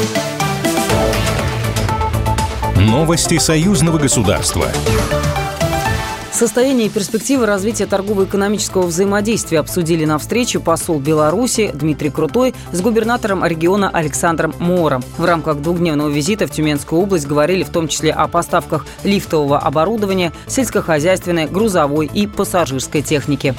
Новости союзного государства. Состояние и перспективы развития торгово-экономического взаимодействия обсудили на встрече посол Беларуси Дмитрий Крутой с губернатором региона Александром Моором. В рамках двухдневного визита в Тюменскую область говорили в том числе о поставках лифтового оборудования, сельскохозяйственной, грузовой и пассажирской техники.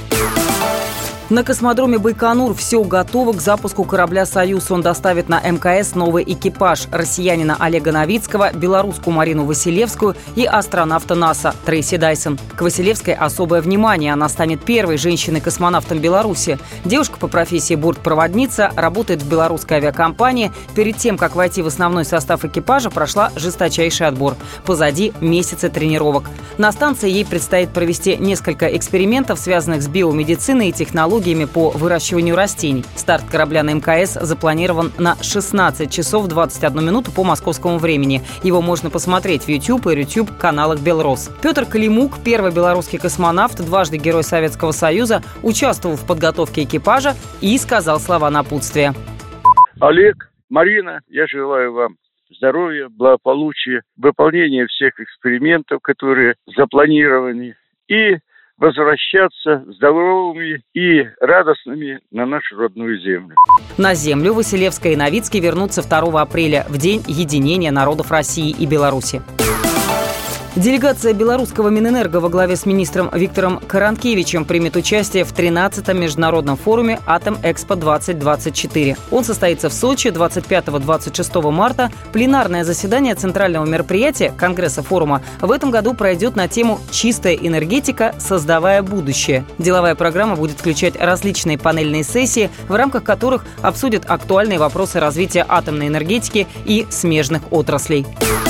На космодроме Байконур все готово к запуску корабля «Союз». Он доставит на МКС новый экипаж – россиянина Олега Новицкого, белорусскую Марину Василевскую и астронавта НАСА Трейси Дайсон. К Василевской особое внимание. Она станет первой женщиной-космонавтом Беларуси. Девушка по профессии бортпроводница, работает в белорусской авиакомпании. Перед тем, как войти в основной состав экипажа, прошла жесточайший отбор. Позади месяцы тренировок. На станции ей предстоит провести несколько экспериментов, связанных с биомедициной и технологиями по выращиванию растений. Старт корабля на МКС запланирован на 16 часов 21 минуту по московскому времени. Его можно посмотреть в YouTube и YouTube каналах Белрос. Петр Калимук, первый белорусский космонавт, дважды Герой Советского Союза, участвовал в подготовке экипажа и сказал слова напутствия. Олег, Марина, я желаю вам здоровья, благополучия, выполнения всех экспериментов, которые запланированы, и возвращаться здоровыми и радостными на нашу родную землю. На землю Василевская и Новицкий вернутся 2 апреля, в день единения народов России и Беларуси. Делегация белорусского Минэнерго во главе с министром Виктором Каранкевичем примет участие в 13-м международном форуме «Атом-Экспо-2024». Он состоится в Сочи 25-26 марта. Пленарное заседание центрального мероприятия Конгресса форума в этом году пройдет на тему «Чистая энергетика, создавая будущее». Деловая программа будет включать различные панельные сессии, в рамках которых обсудят актуальные вопросы развития атомной энергетики и смежных отраслей.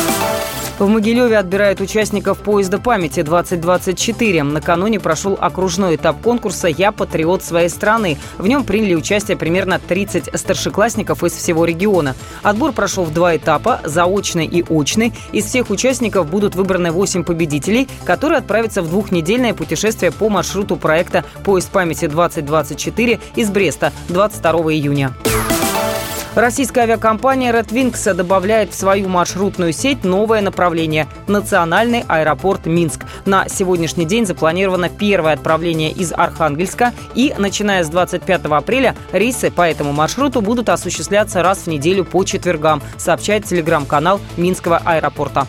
В Могилеве отбирают участников поезда памяти 2024. Накануне прошел окружной этап конкурса «Я патриот своей страны». В нем приняли участие примерно 30 старшеклассников из всего региона. Отбор прошел в 2 этапа – заочный и очный. Из всех участников будут выбраны 8 победителей, которые отправятся в 2-недельное путешествие по маршруту проекта «Поезд памяти 2024» из Бреста 22 июня. Российская авиакомпания Red Wings добавляет в свою маршрутную сеть новое направление – национальный аэропорт Минск. На сегодняшний день запланировано первое отправление из Архангельска, и, начиная с 25 апреля, рейсы по этому маршруту будут осуществляться раз в неделю по четвергам, сообщает телеграм-канал Минского аэропорта.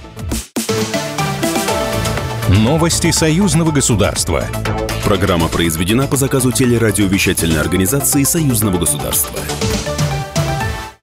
Новости союзного государства. Программа произведена по заказу телерадиовещательной организации Союзного государства.